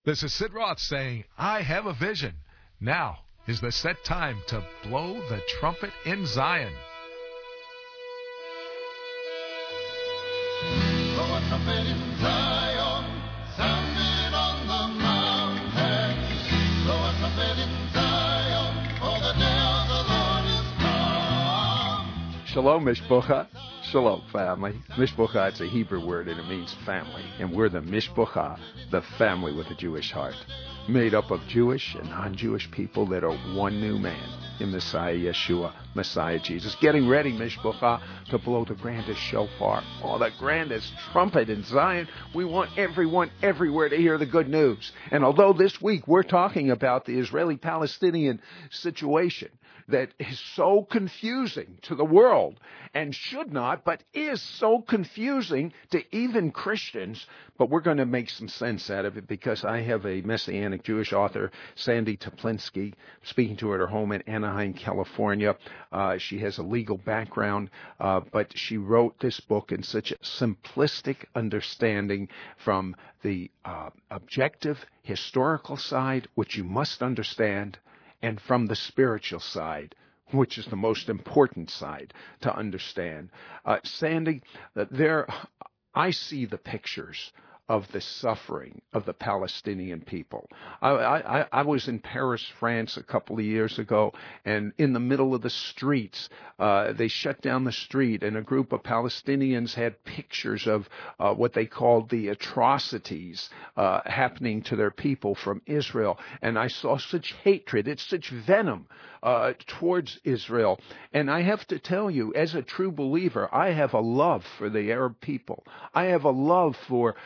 This is Sid Roth saying, I have a vision. Now is the set time to blow the trumpet in Zion. Blow a trumpet in Zion, sound it on the mountains. Blow a trumpet in Zion, for the day of the Lord is come. Shalom, Mishpucha. Shalom, family. Mishpucha, it's a Hebrew word, and it means family. And we're the Mishpucha, the family with a Jewish heart, made up of Jewish and non-Jewish people that are one new man in Messiah Yeshua, Messiah Jesus. Getting ready, Mishpucha, to blow the grandest shofar, the grandest trumpet in Zion. We want everyone everywhere to hear the good news. And although this week we're talking about the Israeli-Palestinian situation that is so confusing to the world and should not, but is so confusing to even Christians, but we're going to make some sense out of it because I have a Messianic Jewish author, Sandy Teplinsky, speaking to her at her home in Anaheim, California. She has a legal background, but she wrote this book in such a simplistic understanding from the objective historical side, which you must understand, and from the spiritual side, which is the most important side to understand. Sandy, I see the pictures of the suffering of the Palestinian people. I was in Paris, France a couple of years ago, and in the middle of the streets, they shut down the street, and a group of Palestinians had pictures of what they called the atrocities happening to their people from Israel. And I saw such hatred, it's such venom towards Israel. And I have to tell you, as a true believer, I have a love for the Arab people. I have a love for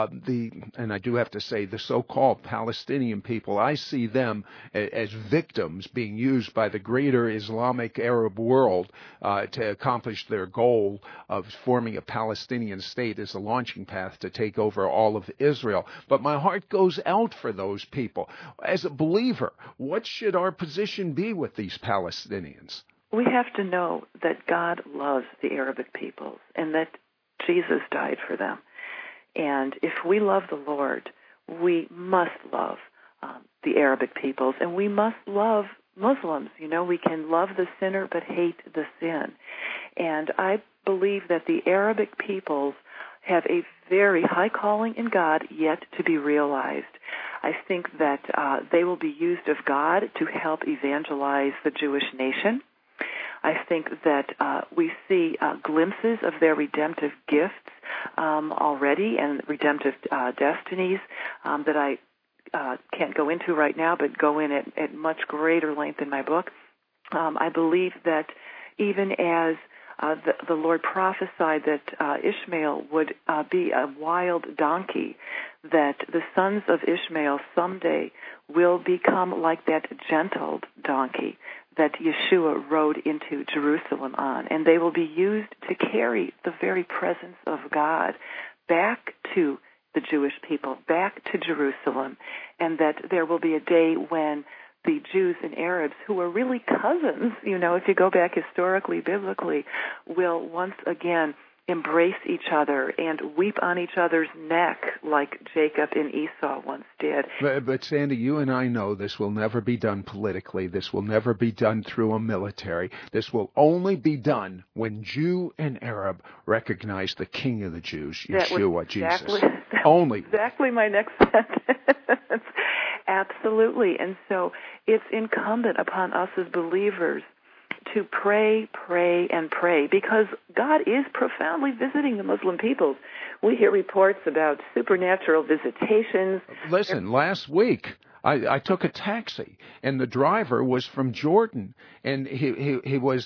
and I do have to say, the so-called Palestinian people. I see them as victims being used by the greater Islamic Arab world to accomplish their goal of forming a Palestinian state as a launching path to take over all of Israel. But my heart goes out for those people. As a believer, what should our position be with these Palestinians? We have to know that God loves the Arabic peoples and that Jesus died for them. And if we love the Lord, we must love the Arabic peoples, and we must love Muslims. You know, we can love the sinner but hate the sin. And I believe that the Arabic peoples have a very high calling in God yet to be realized. I think that they will be used of God to help evangelize the Jewish nation. I think that we see glimpses of their redemptive gifts already and redemptive destinies that I can't go into right now, but go in at much greater length in my book. I believe that even as the Lord prophesied that Ishmael would be a wild donkey, that the sons of Ishmael someday will become like that gentle donkey that Yeshua rode into Jerusalem on, and they will be used to carry the very presence of God back to the Jewish people, back to Jerusalem, and that there will be a day when the Jews and Arabs, who are really cousins, you know, if you go back historically, biblically, will once again embrace each other and weep on each other's neck like Jacob and Esau once did. But Sandy, you and I know this will never be done politically. This will never be done through a military. This will only be done when Jew and Arab recognize the King of the Jews, Yeshua, Jesus. Only. Exactly my next sentence. Absolutely. And so it's incumbent upon us as believers to pray, pray, and pray, because God is profoundly visiting the Muslim peoples. We hear reports about supernatural visitations. Listen, last week I took a taxi, and the driver was from Jordan, and he was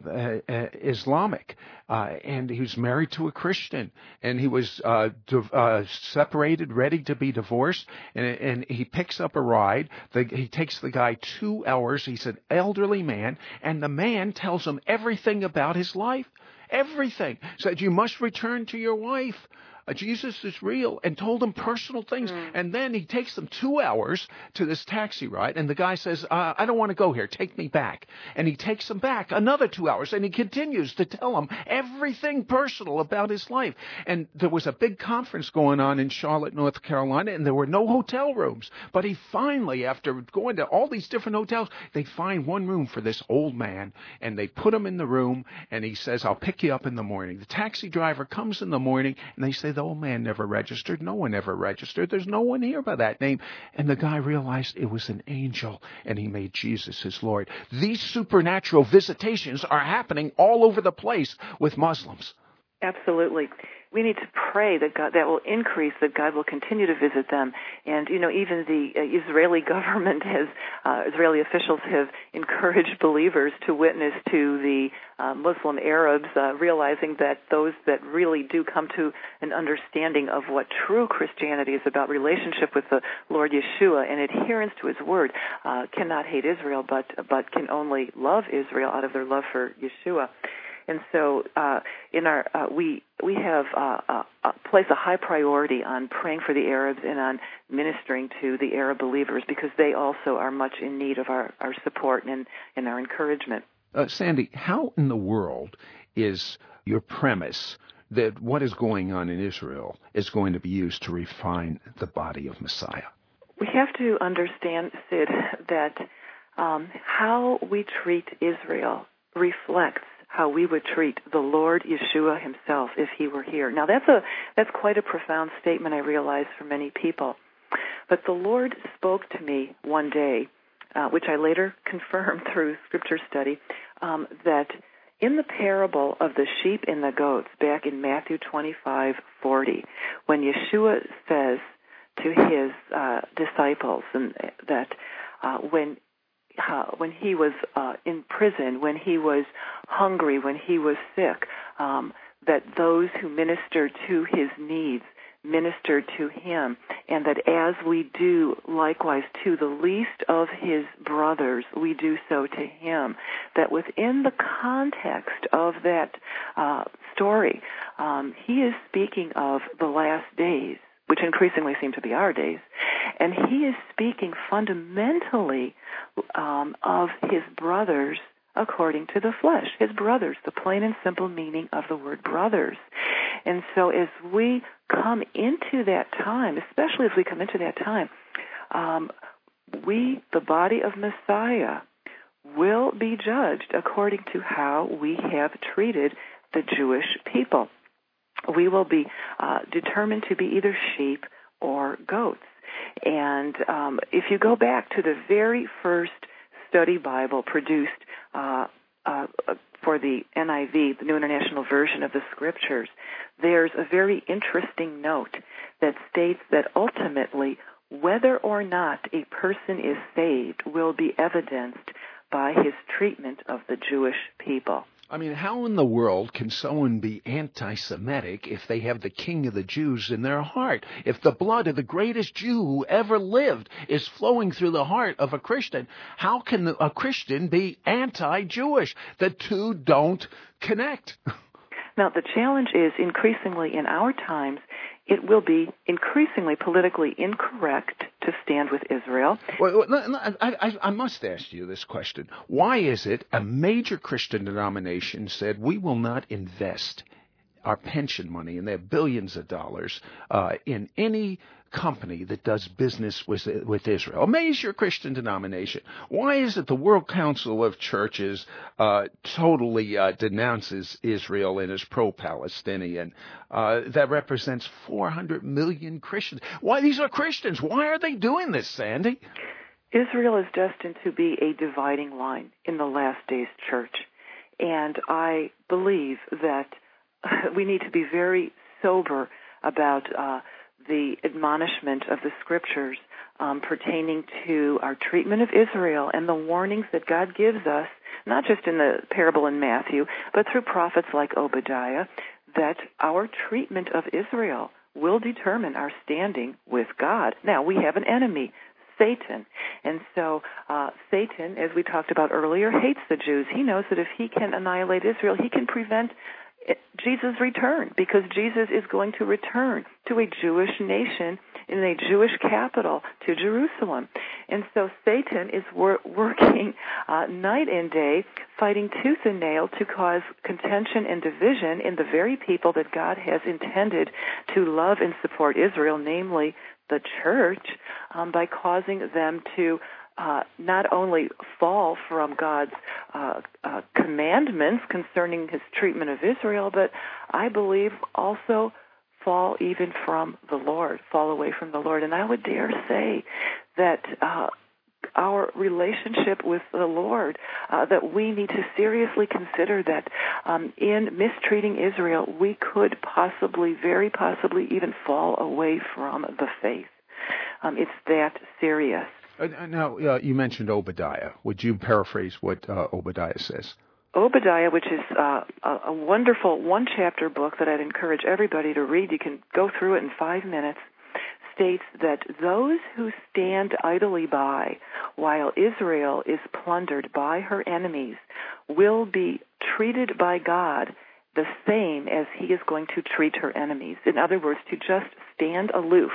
Islamic, and he was married to a Christian, and he was separated, ready to be divorced, and he picks up a ride. He takes the guy 2 hours. He's an elderly man, and the man tells him everything about his life, everything. Said, you must return to your wife. Jesus is real, and told them personal things. And then he takes them 2 hours to this taxi ride, and the guy says, I don't want to go here. Take me back. And he takes them back another 2 hours, and he continues to tell them everything personal about his life. And there was a big conference going on in Charlotte, North Carolina, and there were no hotel rooms. But he finally, after going to all these different hotels, they find one room for this old man, and they put him in the room, and he says, I'll pick you up in the morning. The taxi driver comes in the morning, and they say, the old man never registered. No one ever registered. There's no one here by that name. And the guy realized it was an angel, and he made Jesus his Lord. These supernatural visitations are happening all over the place with Muslims. Absolutely. We need to pray that God, that will increase, that God will continue to visit them. And, even the Israeli government Israeli officials have encouraged believers to witness to the Muslim Arabs, realizing that those that really do come to an understanding of what true Christianity is about, relationship with the Lord Yeshua and adherence to his word, cannot hate Israel, but can only love Israel out of their love for Yeshua. And so, we have placed a high priority on praying for the Arabs and on ministering to the Arab believers, because they also are much in need of our support and our encouragement. Sandy, how in the world is your premise that what is going on in Israel is going to be used to refine the body of Messiah? We have to understand, Sid, that how we treat Israel reflects how we would treat the Lord Yeshua himself if he were here. Now that's quite a profound statement, I realize, for many people. But the Lord spoke to me one day, which I later confirmed through scripture study, that in the parable of the sheep and the goats, back in Matthew 25:40, when Yeshua says to his disciples and that when he was in prison, when he was hungry, when he was sick, that those who ministered to his needs ministered to him, and that as we do likewise to the least of his brothers, we do so to him. That within the context of that story, he is speaking of the last days, which increasingly seem to be our days, and he is speaking fundamentally of his brothers according to the flesh, his brothers, the plain and simple meaning of the word brothers. And so as we come into that time, especially as we come into that time, we, the body of Messiah, will be judged according to how we have treated the Jewish people. We will be determined to be either sheep or goats. And if you go back to the very first study Bible produced for the NIV, the New International Version of the Scriptures, there's a very interesting note that states that ultimately whether or not a person is saved will be evidenced by his treatment of the Jewish people. I mean, how in the world can someone be anti-Semitic if they have the King of the Jews in their heart? If the blood of the greatest Jew who ever lived is flowing through the heart of a Christian, how can a Christian be anti-Jewish? The two don't connect. Now, the challenge is increasingly in our times, it will be increasingly politically incorrect to stand with Israel. Well, I must ask you this question. Why is it a major Christian denomination said we will not invest our pension money, and they have billions of dollars, in any company that does business with Israel? A major Christian denomination. Why is it the World Council of Churches totally denounces Israel and is pro-Palestinian? That represents 400 million Christians. Why? These are Christians. Why are they doing this, Sandy? Israel is destined to be a dividing line in the last days church. And I believe that we need to be very sober about the admonishment of the Scriptures pertaining to our treatment of Israel and the warnings that God gives us, not just in the parable in Matthew, but through prophets like Obadiah, that our treatment of Israel will determine our standing with God. Now, we have an enemy, Satan. And so Satan, as we talked about earlier, hates the Jews. He knows that if he can annihilate Israel, he can prevent Jesus' return, because Jesus is going to return to a Jewish nation in a Jewish capital, to Jerusalem. And so Satan is working night and day, fighting tooth and nail to cause contention and division in the very people that God has intended to love and support Israel, namely the church, by causing them to not only fall from God's commandments concerning his treatment of Israel, but I believe also fall even from the Lord, fall away from the Lord. And I would dare say that our relationship with the Lord, that we need to seriously consider that in mistreating Israel, we could possibly, very possibly, even fall away from the faith. It's that serious. Now, you mentioned Obadiah. Would you paraphrase what Obadiah says? Obadiah, which is a wonderful one-chapter book that I'd encourage everybody to read. You can go through it in 5 minutes, states that those who stand idly by while Israel is plundered by her enemies will be treated by God the same as he is going to treat her enemies. In other words, to just stand aloof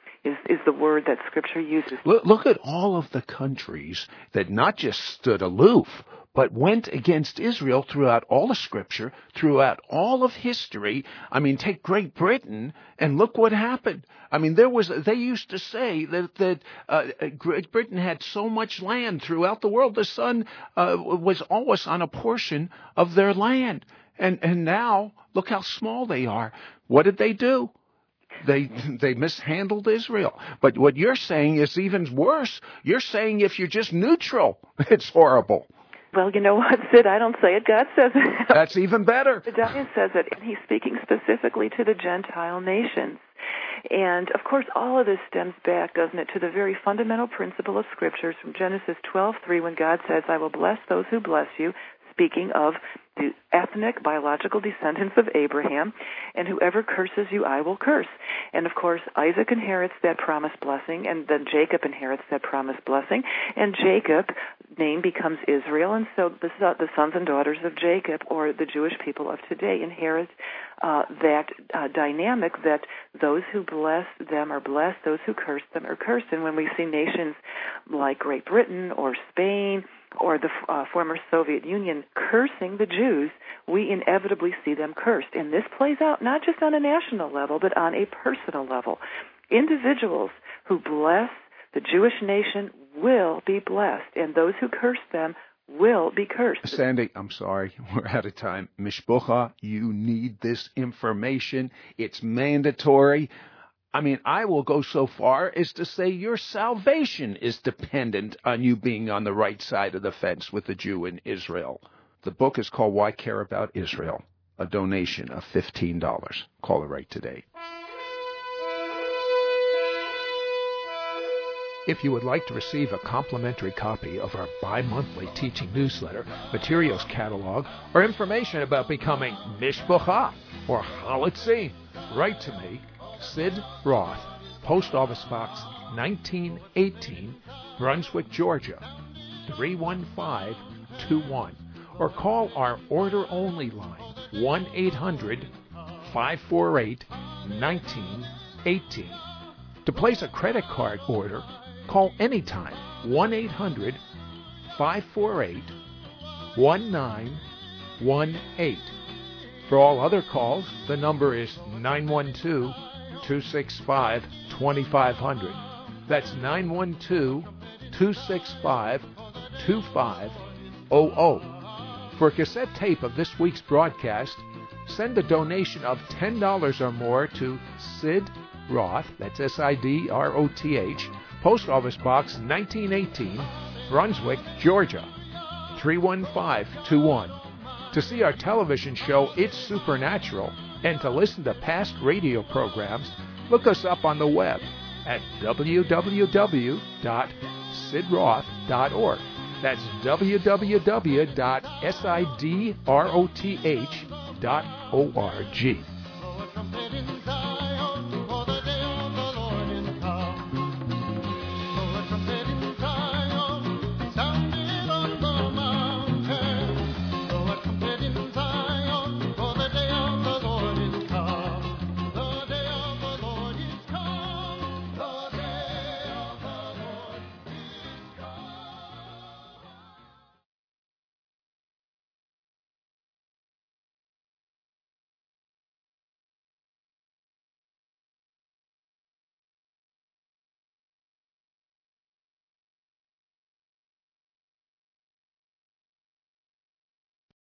is the word that Scripture uses. Look at all of the countries that not just stood aloof, but went against Israel throughout all of Scripture, throughout all of history. I mean, take Great Britain, and look what happened. I mean, they used to say that Great Britain had so much land throughout the world, the sun was always on a portion of their land. And now, look how small they are. What did they do? They mishandled Israel. But what you're saying is even worse. You're saying if you're just neutral, it's horrible. Well, you know what, Sid? I don't say it. God says it. That's even better. Obadiah says it, and he's speaking specifically to the Gentile nations. And, of course, all of this stems back, doesn't it, to the very fundamental principle of Scriptures from Genesis 12:3, when God says, I will bless those who bless you, speaking of the ethnic, biological descendants of Abraham, and whoever curses you, I will curse. And, of course, Isaac inherits that promised blessing, and then Jacob inherits that promised blessing, and Jacob's name becomes Israel, and so the sons and daughters of Jacob, or the Jewish people of today, inherit that dynamic that those who bless them are blessed, those who curse them are cursed. And when we see nations like Great Britain or Spain or the former Soviet Union cursing the Jews, we inevitably see them cursed. And this plays out not just on a national level, but on a personal level. Individuals who bless the Jewish nation will be blessed, and those who curse them will be cursed. Sandy, I'm sorry, we're out of time. Mishpucha, you need this information. It's mandatory. I mean, I will go so far as to say your salvation is dependent on you being on the right side of the fence with the Jew in Israel. The book is called Why Care About Israel? A donation of $15. Call it right today. If you would like to receive a complimentary copy of our bi-monthly teaching newsletter, materials catalog, or information about becoming Mishpucha or Halitzin, write to me, Sid Roth, Post Office Box 1918, Brunswick, Georgia, 31521, or call our order-only line, 1-800-548-1918. To place a credit card order, call anytime, 1-800-548-1918. For all other calls, the number is 912-265-2500. That's 912-265-2500. For a cassette tape of this week's broadcast, send a donation of $10 or more to Sid Roth, that's S-I-D-R-O-T-H, Post Office Box 1918, Brunswick, Georgia, 31521. To see our television show, It's Supernatural, and to listen to past radio programs, look us up on the web at www.sidroth.org. That's www.sidroth.org.